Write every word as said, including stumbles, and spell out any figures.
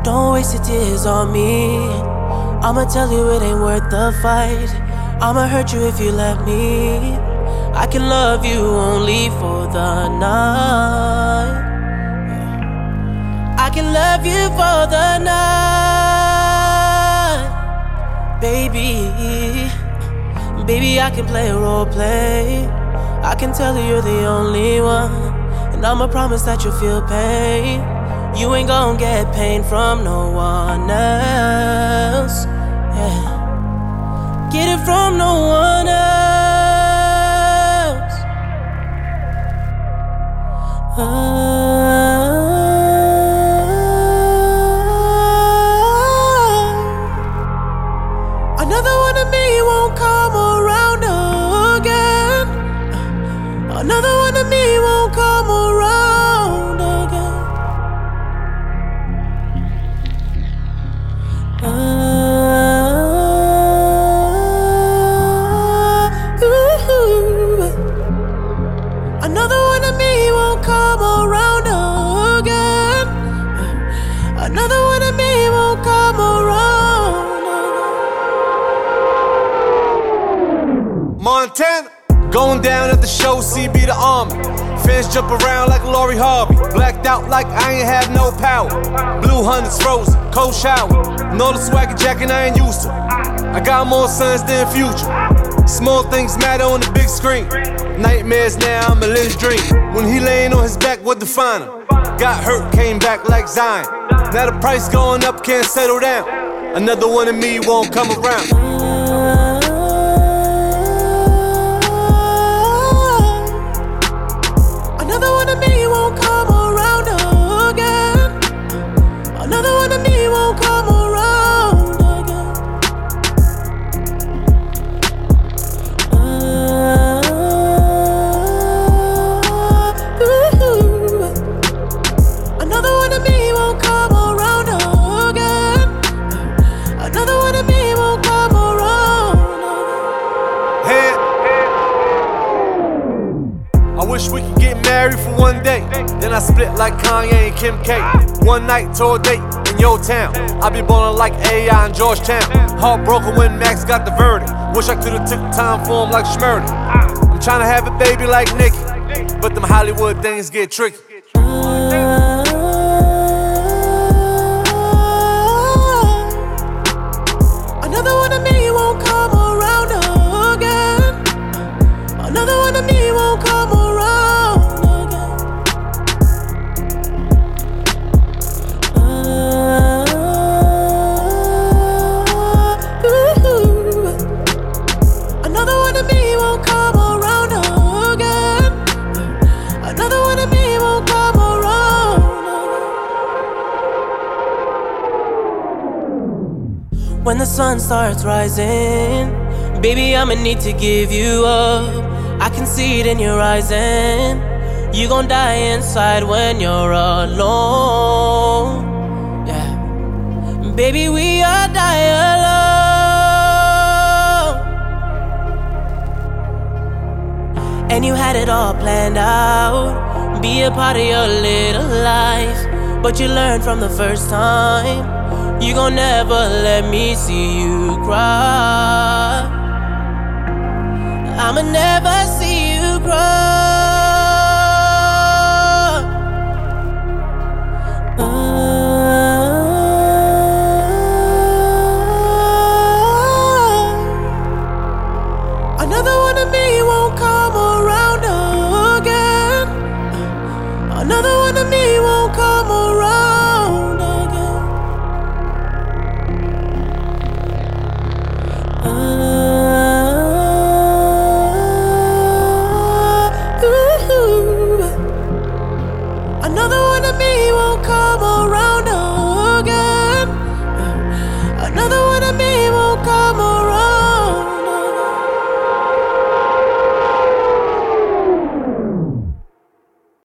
Don't waste your tears on me. I'ma tell you it ain't worth the fight. I'ma hurt you if you let me. I can love you only for the night. I can love you for the night. Baby, baby, I can play a role play. I can tell you you're the only one, and I'ma promise that you'll feel pain. You ain't gon' get pain from no one else. Yeah. Get it from no one else. uh, Another one of me won't come around again. Another one of me won't come around again. uh, ooh. Another one of me won't come around again. Another one of me won't come around again. Montana, going down at the show, C B the Army. Fans jump around like Lori Harvey. Blacked out like I ain't have no power. Blue hundreds frozen, cold shower. Know the swagger jacket I ain't used to. I got more sons than Future. Small things matter on the big screen. Nightmares now, I'm a Lynch dream. When he laying on his back, what define him? Got hurt, came back like Zion. Now the price going up, can't settle down. Another one of me won't come around. Another one of me won't come around again. Another one of me won't come around again. uh, ooh. Another one of me won't come around again. Another one of me won't come around again. Head. I wish we could get married for one day. Then I split like Kanye and Kim K. One night tour date in your town. I be ballin' like A I in Georgetown. Heartbroken when Max got the verdict. Wish I could've took time for him like Schmurdy. I'm tryna have a baby like Nicki, but them Hollywood things get tricky. Another one of me won't come around again. Another one of me won't come around again. uh, ooh. Another one of me won't come around again. Another one of me won't come around again. When the sun starts rising, baby, I'ma need to give you up. I can see it in your eyes, and you gon' die inside when you're alone. Yeah, baby, we all die alone. And you had it all planned out, be a part of your little life, but you learned from the first time, you gon' never let me see you cry. I'ma never see you cry. uh, Another one of me won't come around again. Another one